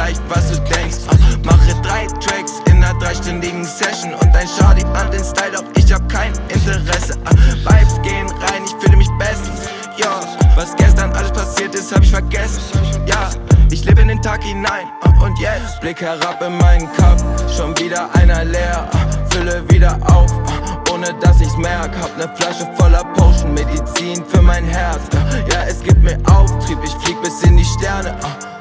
vielleicht, was du denkst. Mache 3 Tracks in einer 3-stündigen Session und ein Shawty an den Style, doch ich hab kein Interesse. Vibes gehen rein, ich fühle mich bestens. Ja, was gestern alles passiert ist, hab ich vergessen. Ja, ich lebe in den Tag hinein und jetzt Blick herab in meinen Cup, schon wieder einer leer. Fülle wieder auf, ohne dass ich's merk. Hab ne Flasche voller Potion, Medizin für mein Herz. Ja, es gibt mir Auftrieb, ich flieg bis in die Sterne.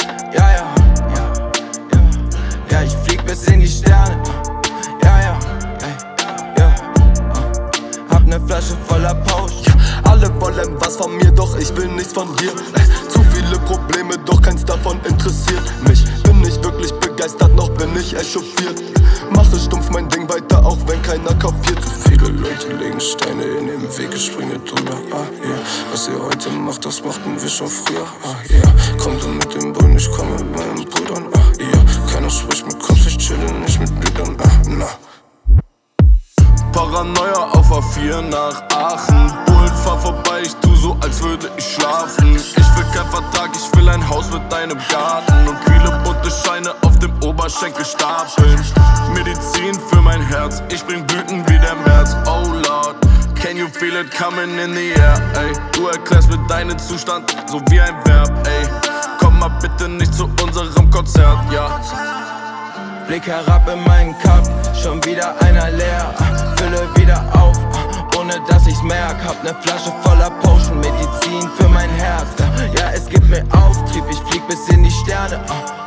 Ja, ich flieg bis in die Sterne. Hab ne Flasche voller Potion. Alle wollen was von mir, doch ich will nichts von dir. Zu viele Probleme, doch keins davon interessiert mich. Bin nicht wirklich begeistert, noch bin ich echauffiert. Mache stumpf mein Ding weiter, auch wenn keiner kapiert. Zu viele Leute legen Steine in den Weg, ich springe drüber. Was ihr heute macht, das machten wir schon früher. Kommt dann mit dem Bullen, ich komme mit meinen Brüdern. Keiner spricht mit Cops, ich chille nicht mit Brüdern. Paranoia auf A4 nach Aachen. Bullen fahr vorbei, ich tu so, als würde ich schlafen. Ich will kein Vertrag, ich will ein Haus mit einem Garten und viele bunte Scheine auf dem Oberschenkel stapeln. Medizin für mein Herz, ich bring Blüten wie der März. Oh Lord, can you feel it coming in the air, ey? Du erklärst mir deinen Zustand, so wie ein Verb, ey. Komm mal bitte nicht zu unserem Konzert, ja. Blick herab in meinen Cup, schon wieder einer leer. Fülle wieder auf, ohne dass ich's merk. Hab ne Flasche voller Potion, Medizin für mein Herz. Ja, es gibt mir Auftrieb, ich flieg bis in die Sterne.